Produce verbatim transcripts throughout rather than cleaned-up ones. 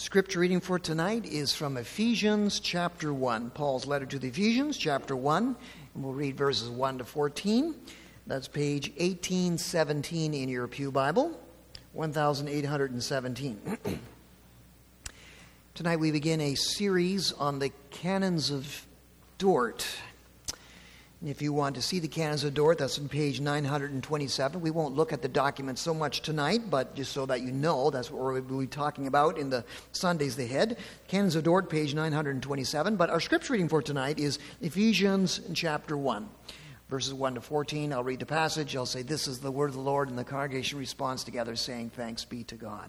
Scripture reading for tonight is from Ephesians chapter one, Paul's letter to the Ephesians chapter one, and we'll read verses one to fourteen. That's page eighteen seventeen in your Pew Bible, eighteen seventeen. Tonight we begin a series on the Canons of Dort. And if you want to see the Canons of Dort, that's on page nine twenty-seven. We won't look at the document so much tonight, but just so that you know, that's what we'll be talking about in the Sundays ahead. Canons of Dort, page nine twenty-seven. But our scripture reading for tonight is Ephesians chapter one, verses one to fourteen. I'll read the passage. I'll say, "This is the word of the Lord," and the congregation responds together, saying, "Thanks be to God."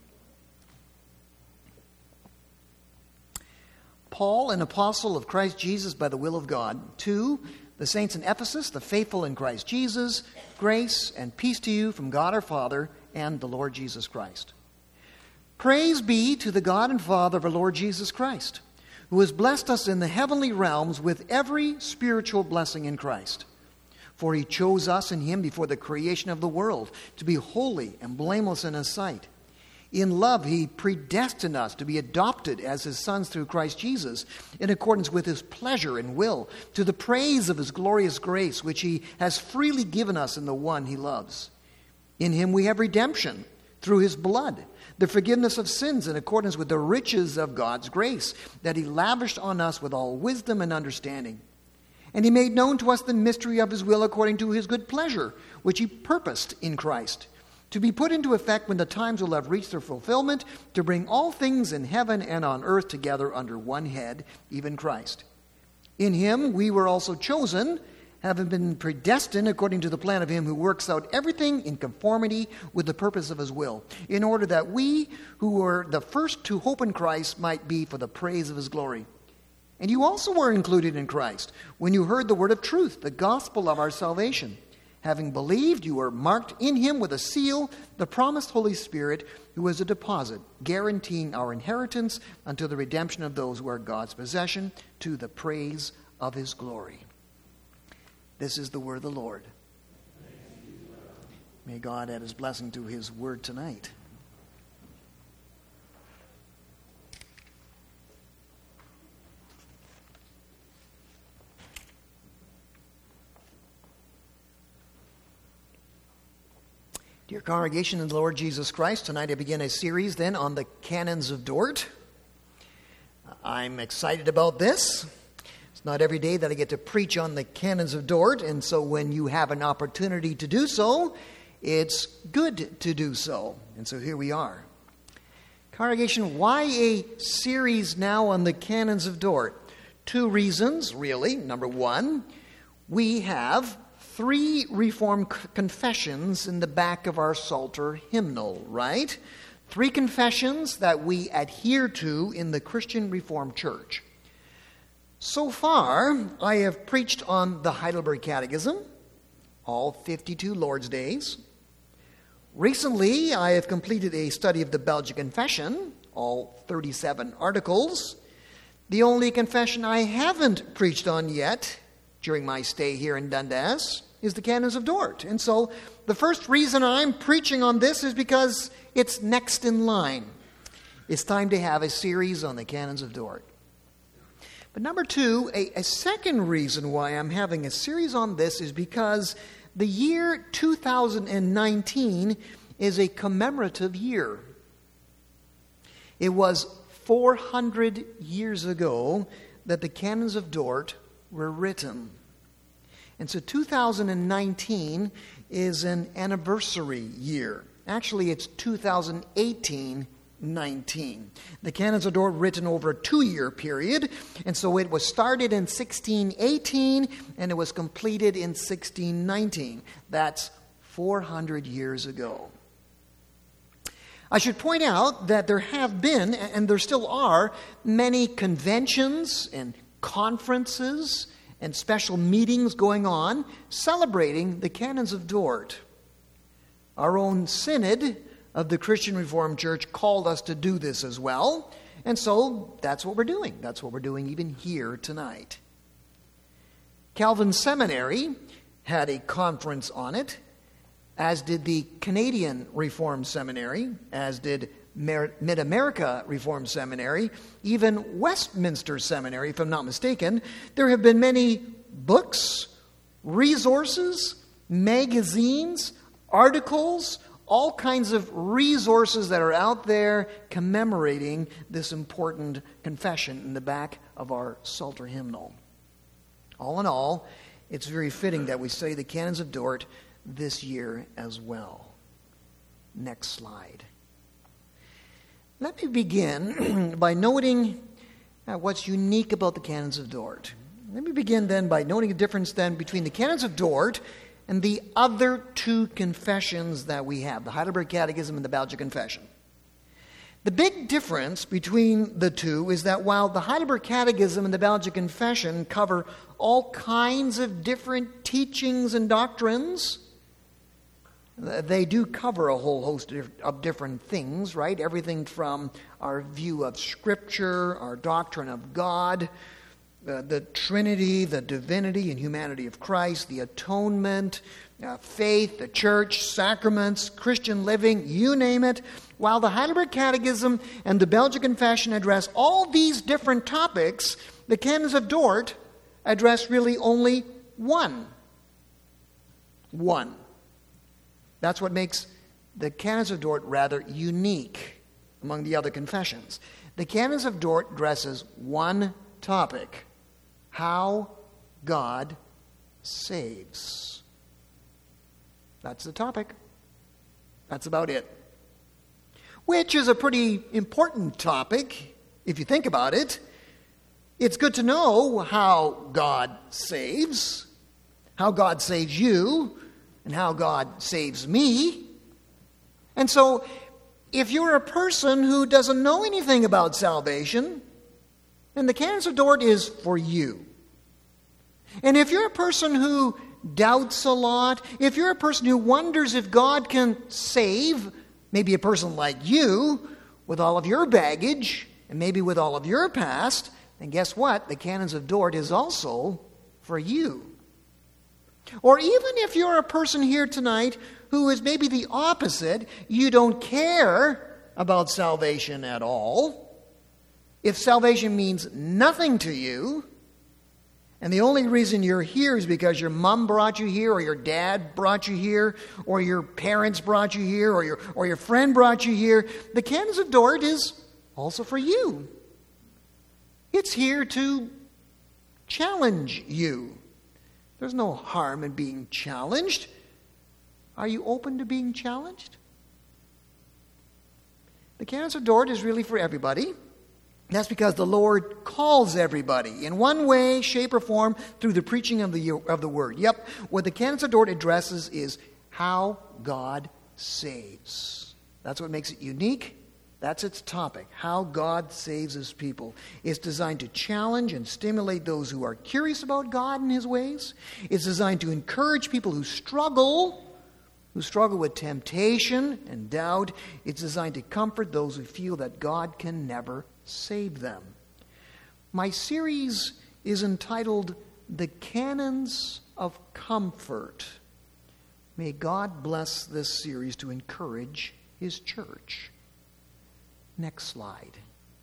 Paul, an apostle of Christ Jesus by the will of God, to the saints in Ephesus, the faithful in Christ Jesus, grace and peace to you from God our Father and the Lord Jesus Christ. Praise be to the God and Father of our Lord Jesus Christ, who has blessed us in the heavenly realms with every spiritual blessing in Christ. For he chose us in him before the creation of the world to be holy and blameless in his sight. In love, he predestined us to be adopted as his sons through Christ Jesus, in accordance with his pleasure and will, to the praise of his glorious grace, which he has freely given us in the one he loves. In him we have redemption, through his blood, the forgiveness of sins in accordance with the riches of God's grace, that he lavished on us with all wisdom and understanding. And he made known to us the mystery of his will according to his good pleasure, which he purposed in Christ, to be put into effect when the times will have reached their fulfillment, to bring all things in heaven and on earth together under one head, even Christ. In him we were also chosen, having been predestined according to the plan of him who works out everything in conformity with the purpose of his will, in order that we who were the first to hope in Christ might be for the praise of his glory. And you also were included in Christ when you heard the word of truth, the gospel of our salvation. Having believed, you were marked in him with a seal, the promised Holy Spirit, who is a deposit, guaranteeing our inheritance until the redemption of those who are God's possession, to the praise of his glory. This is the word of the Lord. May God add his blessing to his word tonight. Dear congregation in the Lord Jesus Christ, tonight I begin a series then on the Canons of Dort. I'm excited about this. It's not every day that I get to preach on the Canons of Dort, and so when you have an opportunity to do so, it's good to do so. And so here we are. Congregation, why a series now on the Canons of Dort? Two reasons, really. Number one, we have three Reformed confessions in the back of our Psalter hymnal, right? Three confessions that we adhere to in the Christian Reformed Church. So far, I have preached on the Heidelberg Catechism, all fifty-two Lord's Days. Recently, I have completed a study of the Belgic Confession, all thirty-seven articles. The only confession I haven't preached on yet during my stay here in Dundas is the Canons of Dort. And so the first reason I'm preaching on this is because it's next in line. It's time to have a series on the Canons of Dort. But number two, a, a second reason why I'm having a series on this is because the year two thousand nineteen is a commemorative year. It was four hundred years ago that the Canons of Dort were written. And so two thousand nineteen is an anniversary year. Actually, it's two thousand eighteen nineteen. The Canons of Dort were written over a two-year period, and so it was started in sixteen eighteen, and it was completed in sixteen nineteen. That's four hundred years ago. I should point out that there have been, and there still are, many conventions and conferences and special meetings going on celebrating the Canons of Dort. Our own synod of the Christian Reformed Church called us to do this as well, and so that's what we're doing. That's what we're doing even here tonight. Calvin Seminary had a conference on it, as did the Canadian Reformed Seminary, as did Mer- Mid-America Reformed Seminary, even Westminster Seminary, if I'm not mistaken. There have been many books, resources, magazines, articles, all kinds of resources that are out there commemorating this important confession in the back of our Psalter hymnal. All in all, it's very fitting that we study the Canons of Dort this year as well. Next slide. Let me begin by noting uh, what's unique about the Canons of Dort. Let me begin then by noting a difference then between the Canons of Dort and the other two confessions that we have, the Heidelberg Catechism and the Belgic Confession. The big difference between the two is that while the Heidelberg Catechism and the Belgic Confession cover all kinds of different teachings and doctrines, they do cover a whole host of different things, right? Everything from our view of Scripture, our doctrine of God, Uh, the Trinity, the divinity and humanity of Christ, the atonement, uh, faith, the church, sacraments, Christian living, you name it. While the Heidelberg Catechism and the Belgic Confession address all these different topics, the Canons of Dort address really only one. One. That's what makes the Canons of Dort rather unique among the other confessions. The Canons of Dort addresses one topic: how God saves. That's the topic. That's about it. Which is a pretty important topic, if you think about it. It's good to know how God saves, how God saves you, and how God saves me. And so, if you're a person who doesn't know anything about salvation, then the Canons of Dort is for you. And if you're a person who doubts a lot, if you're a person who wonders if God can save, maybe a person like you, with all of your baggage, and maybe with all of your past, then guess what? The Canons of Dort is also for you. Or even if you're a person here tonight who is maybe the opposite, you don't care about salvation at all. If salvation means nothing to you, and the only reason you're here is because your mom brought you here, or your dad brought you here, or your parents brought you here, or your, or your friend brought you here, the Canons of Dort is also for you. It's here to challenge you. There's no harm in being challenged. Are you open to being challenged? The Canons of Dort is really for everybody. That's because the Lord calls everybody in one way, shape, or form through the preaching of the, of the Word. Yep, what the Canons of Dort addresses is how God saves. That's what makes it unique. That's its topic, how God saves His people. It's designed to challenge and stimulate those who are curious about God and His ways. It's designed to encourage people who struggle, who struggle with temptation and doubt. It's designed to comfort those who feel that God can never save them. My series is entitled The Canons of Comfort. May God bless this series to encourage His church. Next slide.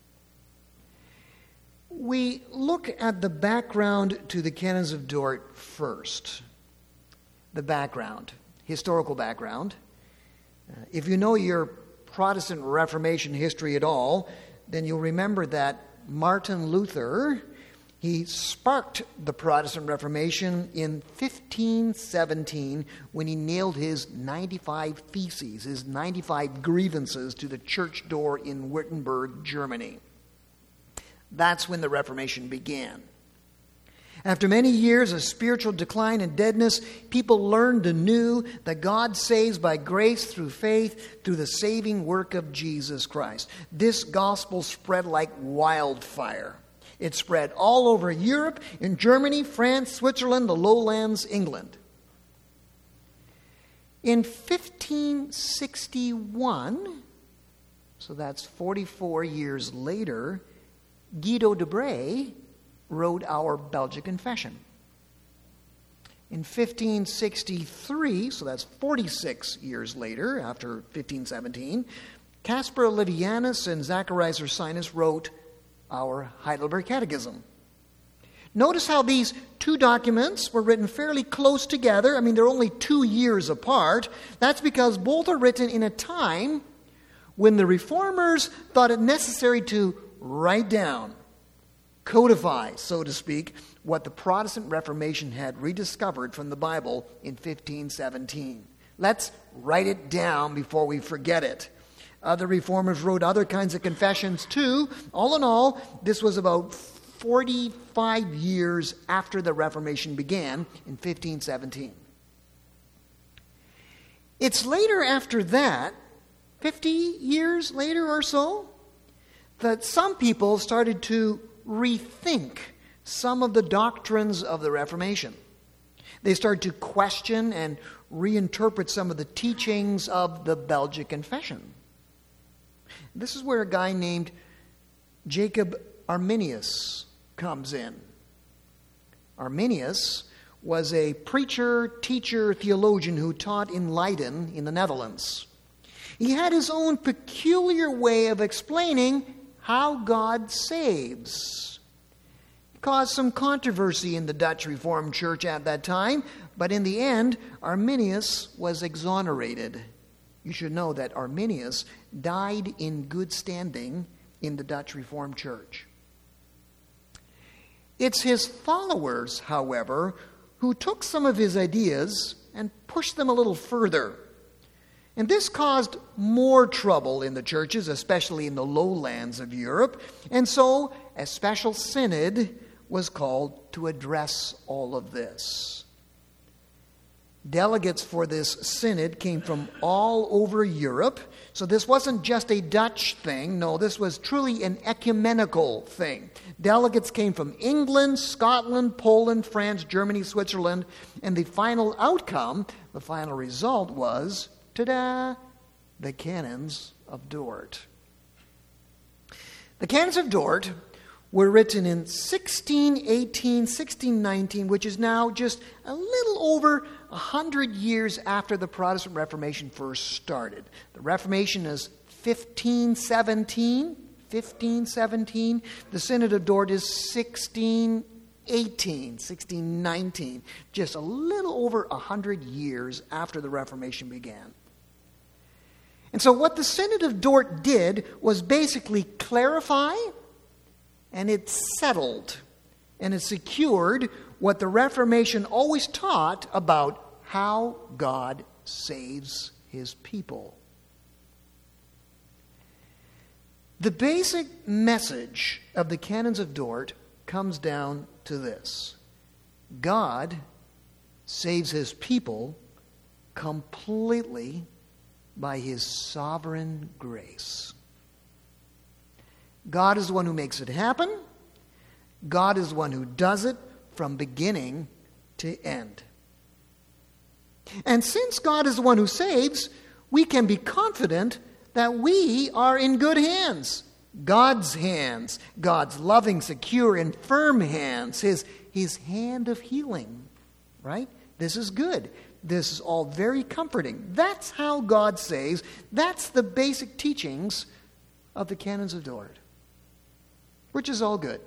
We look at the background to the Canons of Dort first. The background, historical background. Uh, if you know your Protestant Reformation history at all, then you'll remember that Martin Luther, he sparked the Protestant Reformation in fifteen seventeen when he nailed his ninety-five theses, his ninety-five grievances to the church door in Wittenberg, Germany. That's when the Reformation began. After many years of spiritual decline and deadness, people learned anew that God saves by grace through faith, through the saving work of Jesus Christ. This gospel spread like wildfire. It spread all over Europe, in Germany, France, Switzerland, the lowlands, England. In fifteen sixty-one, so that's forty-four years later, Guido de Brès wrote our Belgic Confession. In fifteen sixty-three, so that's forty-six years later, after fifteen seventeen, Caspar Olevianus and Zacharias Ursinus wrote our Heidelberg Catechism. Notice how these two documents were written fairly close together. I mean, they're only two years apart. That's because both are written in a time when the Reformers thought it necessary to write down, codify, so to speak, what the Protestant Reformation had rediscovered from the Bible in fifteen seventeen. Let's write it down before we forget it. Other Reformers wrote other kinds of confessions too. All in all, this was about forty-five years after the Reformation began in fifteen seventeen. It's later after that, fifty years later or so, that some people started to rethink some of the doctrines of the Reformation. They started to question and reinterpret some of the teachings of the Belgic Confession. This is where a guy named Jacob Arminius comes in. Arminius was a preacher, teacher, theologian who taught in Leiden in the Netherlands. He had his own peculiar way of explaining how God saves. It caused some controversy in the Dutch Reformed Church at that time, but in the end, Arminius was exonerated. You should know that Arminius died in good standing in the Dutch Reformed Church. It's his followers, however, who took some of his ideas and pushed them a little further. And this caused more trouble in the churches, especially in the lowlands of Europe. And so a special synod was called to address all of this. Delegates for this synod came from all over Europe. So this wasn't just a Dutch thing. No, this was truly an ecumenical thing. Delegates came from England, Scotland, Poland, France, Germany, Switzerland. And the final outcome, the final result was, ta-da, the Canons of Dort. The Canons of Dort were written in sixteen eighteen, sixteen nineteen, which is now just a little over a hundred years after the Protestant Reformation first started. The Reformation is fifteen seventeen, fifteen seventeen. The Synod of Dort is sixteen eighteen, sixteen nineteen, just a little over a hundred years after the Reformation began. And so what the Synod of Dort did was basically clarify, and it settled, and it secured what the Reformation always taught about how God saves his people. The basic message of the Canons of Dort comes down to this: God saves his people completely by his sovereign grace. God is the one who makes it happen. God is the one who does it from beginning to end. And since God is the one who saves, we can be confident that we are in good hands. God's hands. God's loving, secure, and firm hands. His, his hand of healing. Right? This is good. This is all very comforting. That's how God saves. That's the basic teachings of the Canons of Dort, which is all good.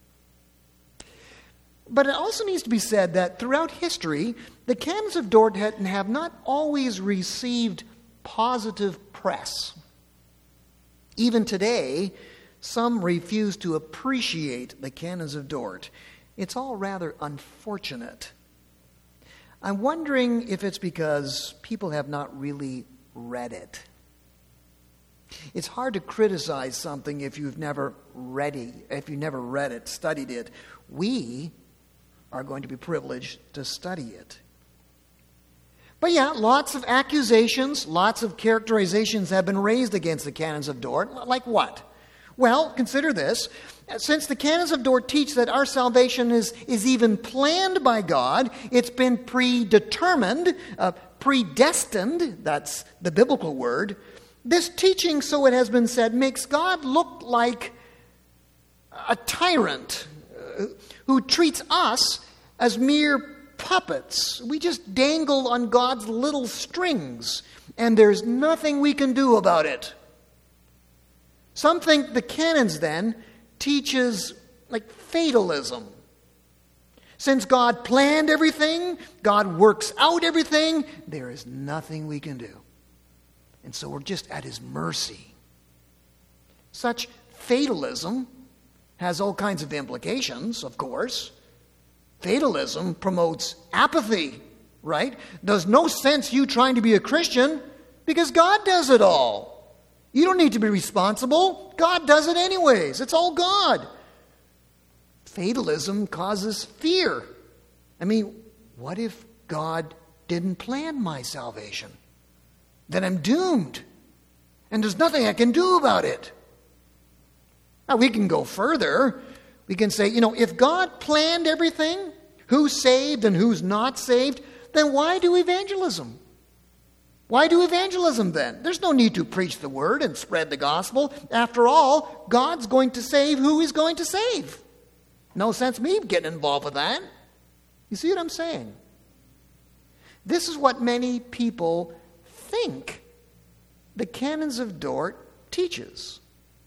But it also needs to be said that throughout history, the Canons of Dort have not always received positive press. Even today, some refuse to appreciate the Canons of Dort. It's all rather unfortunate. I'm wondering if it's because people have not really read it. It's hard to criticize something if you've never read it, if you never read it, studied it. We are going to be privileged to study it. But yeah, lots of accusations, lots of characterizations have been raised against the Canons of Dort. Like what? Well, consider this. Since the Canons of Dort teach that our salvation is, is even planned by God, it's been predetermined, uh, predestined, that's the biblical word. This teaching, so it has been said, makes God look like a tyrant uh, who treats us as mere puppets. We just dangle on God's little strings, and there's nothing we can do about it. Some think the canons then teaches like fatalism. Since God planned everything, God works out everything, there is nothing we can do. And so we're just at his mercy. Such fatalism has all kinds of implications, of course. Fatalism promotes apathy, right? There's no sense you trying to be a Christian because God does it all. You don't need to be responsible. God does it anyways. It's all God. Fatalism causes fear. I mean, what if God didn't plan my salvation? Then I'm doomed. And there's nothing I can do about it. Now, we can go further. We can say, you know, if God planned everything, who's saved and who's not saved, then why do evangelism? Why do evangelism then? There's no need to preach the word and spread the gospel. After all, God's going to save who he's going to save. No sense me getting involved with that. You see what I'm saying? This is what many people think the Canons of Dort teaches.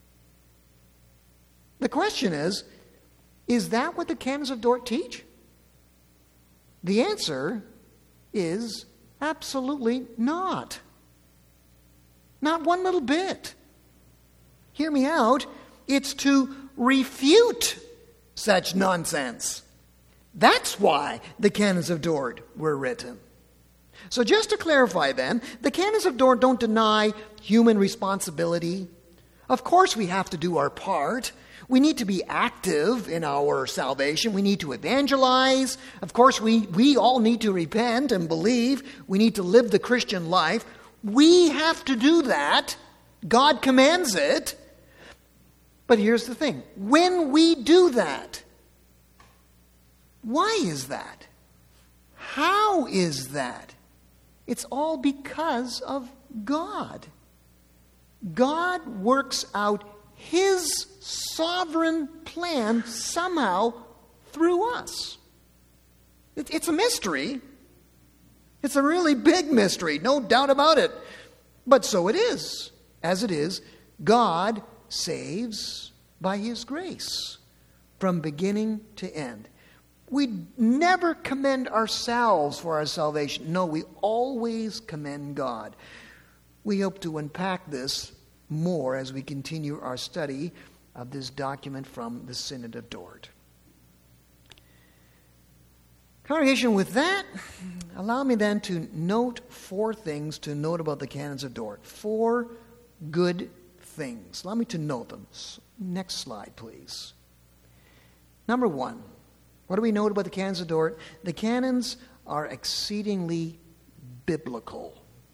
The question is, is that what the Canons of Dort teach? The answer is absolutely not. Not one little bit. Hear me out. It's to refute such nonsense. That's why the Canons of Dort were written. So just to clarify then, the Canons of Dort don't deny human responsibility. Of course we have to do our part. We need to be active in our salvation. We need to evangelize. Of course, we, we all need to repent and believe. We need to live the Christian life. We have to do that. God commands it. But here's the thing. When we do that, why is that? How is that? It's all because of God. God works out his sovereign plan somehow through us. It, it's a mystery. It's a really big mystery, no doubt about it. But so it is. As it is, God saves by his grace from beginning to end. We never commend ourselves for our salvation. No, we always commend God. We hope to unpack this more as we continue our study of this document from the Synod of Dort. Congregation, with that, allow me then to note four things to note about the Canons of Dort. Four good things. Allow me to note them. Next slide, please. Number one, what do we note about the Canons of Dort? The canons are exceedingly biblical.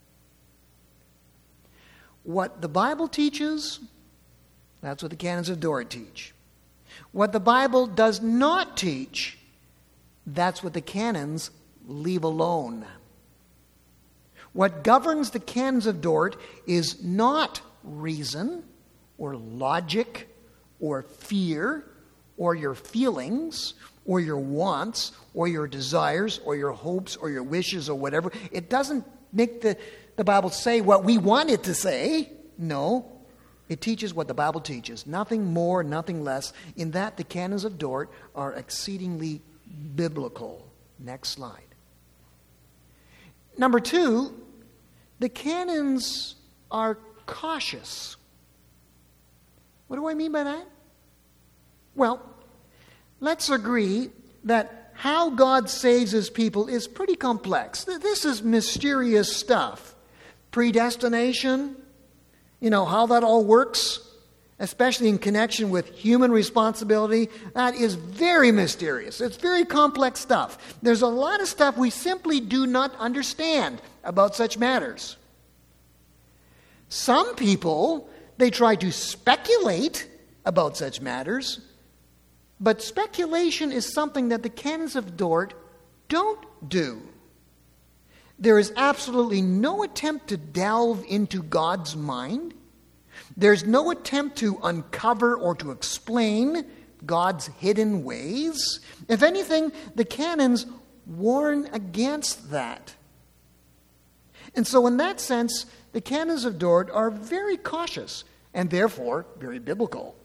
What the Bible teaches, that's what the Canons of Dort teach. What the Bible does not teach, that's what the canons leave alone. What governs the Canons of Dort is not reason or logic or fear or your feelings or your wants or your desires or your hopes or your wishes or whatever. It doesn't make the, the Bible say what we want it to say. No. It teaches what the Bible teaches. Nothing more, nothing less. In that, the Canons of Dort are exceedingly biblical. Next slide. Number two, the canons are cautious. What do I mean by that? Well, let's agree that how God saves his people is pretty complex. This is mysterious stuff. Predestination, you know, how that all works, especially in connection with human responsibility, that is very mysterious. It's very complex stuff. There's a lot of stuff we simply do not understand about such matters. Some people, they try to speculate about such matters, but speculation is something that the Canons of Dort don't do. There is absolutely no attempt to delve into God's mind. There's no attempt to uncover or to explain God's hidden ways. If anything, the canons warn against that. And so in that sense, the canons of Dort are very cautious and therefore very biblical.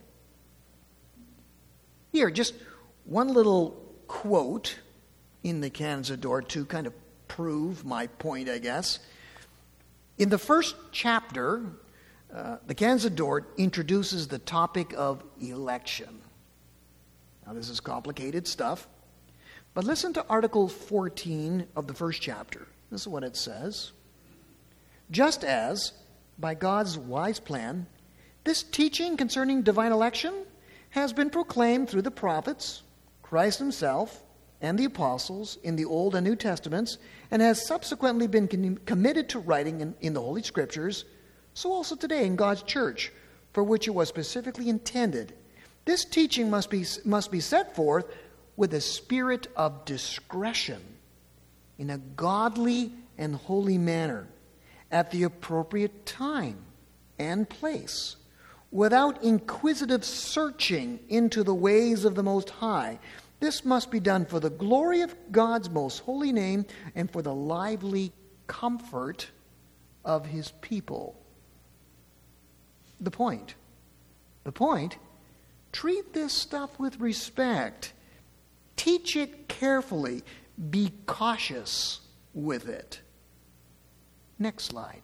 Here, just one little quote in the canons of Dort to kind of prove my point, I guess. In the first chapter, uh, the canons of Dort introduces the topic of election. Now, this is complicated stuff, but listen to Article fourteen of the first chapter. This is what it says. Just as, by God's wise plan, this teaching concerning divine election has been proclaimed through the prophets, Christ himself, and the apostles in the Old and New Testaments, and has subsequently been con- committed to writing in, in the Holy Scriptures, so also today in God's church, for which it was specifically intended. This teaching must be, must be set forth with a spirit of discretion, in a godly and holy manner, at the appropriate time and place, without inquisitive searching into the ways of the Most High. This must be done for the glory of God's most holy name and for the lively comfort of his people. The point. The point, treat this stuff with respect. Teach it carefully. Be cautious with it. Next slide.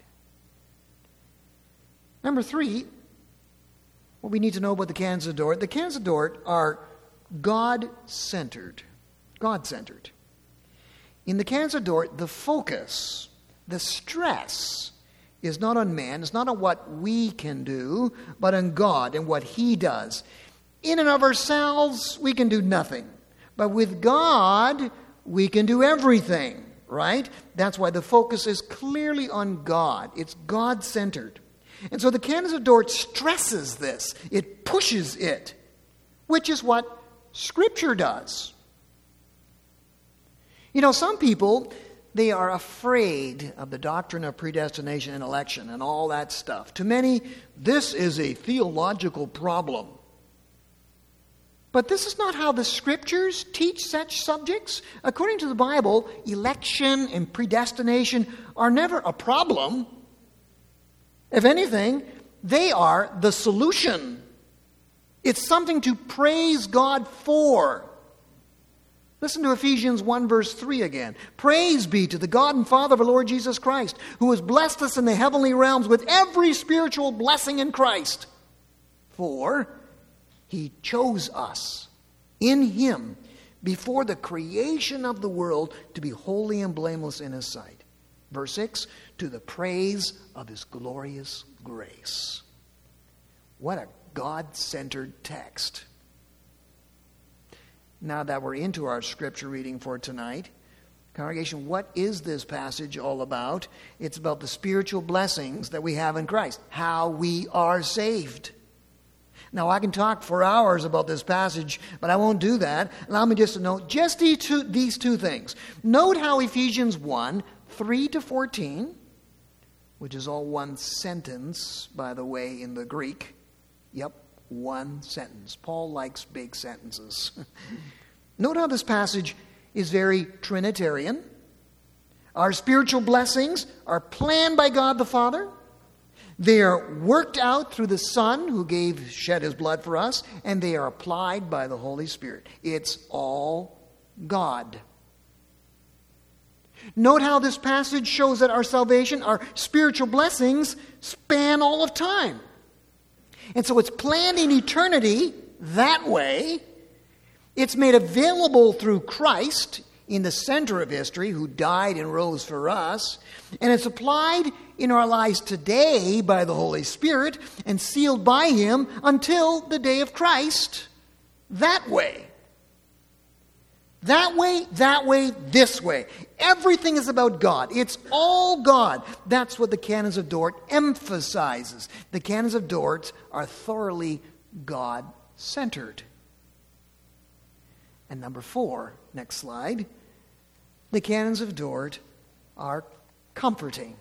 Number three, what we need to know about the canons of Dort. The canons of Dort are God-centered. God-centered. In the canons of Dort, the focus, the stress, is not on man, it's not on what we can do, but on God and what he does. In and of ourselves, we can do nothing. But with God, we can do everything, right? That's why the focus is clearly on God. It's God-centered. And so the canons of Dort stresses this. It pushes it, which is what Scripture does. You know, some people, they are afraid of the doctrine of predestination and election and all that stuff. To many, this is a theological problem. But this is not how the Scriptures teach such subjects. According to the Bible, election and predestination are never a problem. If anything, they are the solution. It's something to praise God for. Listen to Ephesians one verse three again. Praise be to the God and Father of our Lord Jesus Christ, who has blessed us in the heavenly realms with every spiritual blessing in Christ. For he chose us in him before the creation of the world to be holy and blameless in his sight. Verse six, to the praise of his glorious grace. What a God-centered text. Now that we're into our scripture reading for tonight, congregation, what is this passage all about? It's about the spiritual blessings that we have in Christ, how we are saved. Now, I can talk for hours about this passage, but I won't do that. Allow me just to note just these two, these two things. Note how Ephesians one, three to fourteen, which is all one sentence, by the way, in the Greek. Yep, one sentence. Paul likes big sentences. Note how this passage is very Trinitarian. Our spiritual blessings are planned by God the Father. They are worked out through the Son who gave, shed his blood for us, and they are applied by the Holy Spirit. It's all God. Note how this passage shows that our salvation, our spiritual blessings, span all of time. And so it's planned in eternity that way. It's made available through Christ in the center of history, who died and rose for us. And it's applied in our lives today by the Holy Spirit and sealed by him until the day of Christ that way. That way, that way, this way. Everything is about God. It's all God. That's what the canons of Dort emphasizes. The canons of Dort are thoroughly God-centered. And number four, next slide, the canons of Dort are comforting.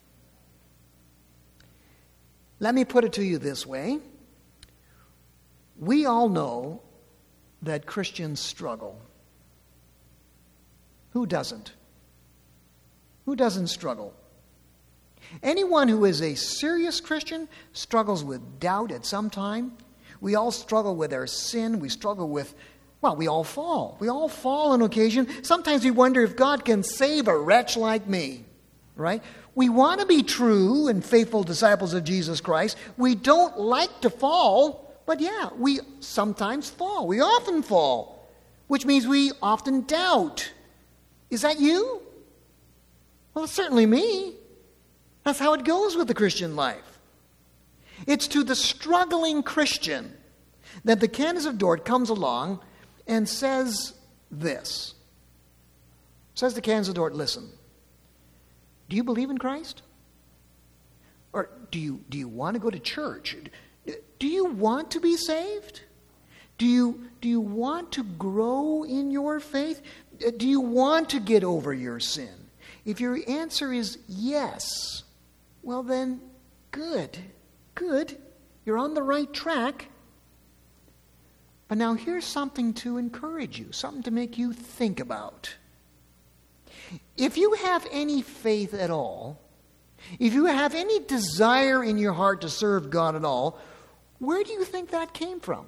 Let me put it to you this way. We all know that Christians struggle. Who doesn't? Who doesn't struggle? Anyone who is a serious Christian struggles with doubt at some time. We all struggle with our sin. We struggle with, well, we all fall. We all fall on occasion. Sometimes we wonder if God can save a wretch like me, right? We want to be true and faithful disciples of Jesus Christ. We don't like to fall, but yeah, we sometimes fall. We often fall, which means we often doubt. Is that you? Well, it's certainly me. That's how it goes with the Christian life. It's to the struggling Christian that the Canons of Dort comes along and says this. Says the Canons of Dort, listen, do you believe in Christ? Or do you, do you want to go to church? Do you want to be saved? Do you, do you want to grow in your faith? Do you want to get over your sin? If your answer is yes, well then, good, good. You're on the right track. But now here's something to encourage you, something to make you think about. If you have any faith at all, if you have any desire in your heart to serve God at all, where do you think that came from?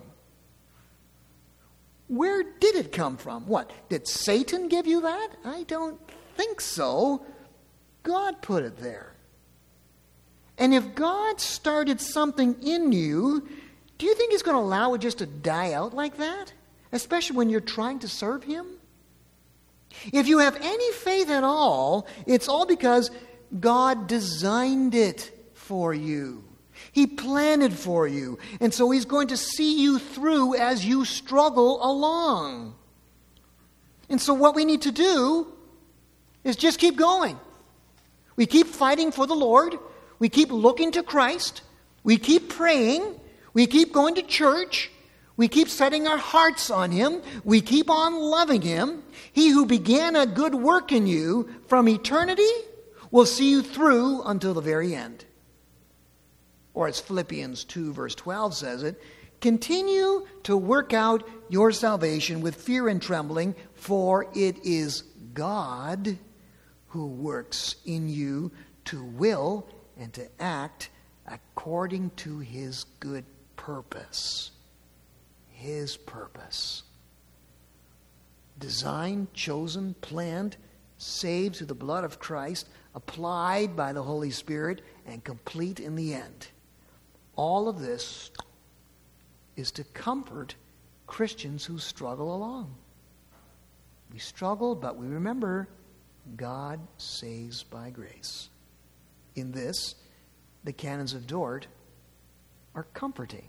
Where did it come from? What? Did Satan give you that? I don't think so. God put it there. And if God started something in you, do you think He's going to allow it just to die out like that? Especially when you're trying to serve Him? If you have any faith at all, it's all because God designed it for you. He planned it for you. And so He's going to see you through as you struggle along. And so what we need to do is just keep going. We keep fighting for the Lord. We keep looking to Christ. We keep praying. We keep going to church. We keep setting our hearts on Him. We keep on loving Him. He who began a good work in you from eternity will see you through until the very end. Or as Philippians two verse twelve says it, continue to work out your salvation with fear and trembling, for it is God who works in you to will and to act according to His good purpose. His purpose. Designed, chosen, planned, saved through the blood of Christ, applied by the Holy Spirit, and complete in the end. All of this is to comfort Christians who struggle along. We struggle, but we remember God saves by grace. In this, the Canons of Dort are comforting.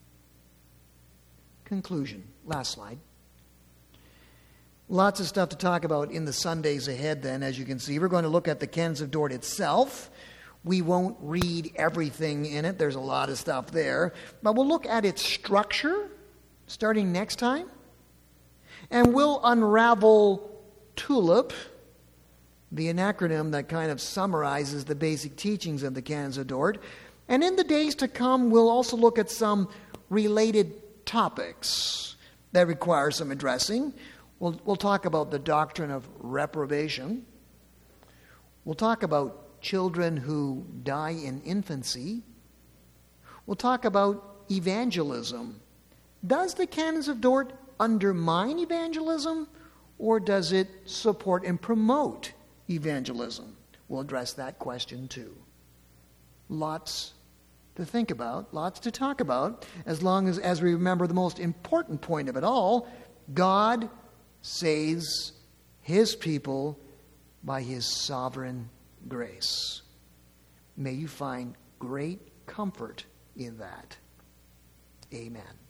Conclusion. Last slide. Lots of stuff to talk about in the Sundays ahead then, as you can see. We're going to look at the Canons of Dort itself. We won't read everything in it. There's a lot of stuff there. But we'll look at its structure starting next time. And we'll unravel TULIP, the acronym that kind of summarizes the basic teachings of the Canons of Dort. And in the days to come, we'll also look at some related topics that require some addressing. We'll, we'll talk about the doctrine of reprobation. We'll talk about children who die in infancy. We'll talk about evangelism. Does the Canons of Dort undermine evangelism, or does it support and promote evangelism? We'll address that question too. Lots to think about, lots to talk about, as long as, as we remember the most important point of it all, God saves His people by His sovereign grace. May you find great comfort in that. Amen.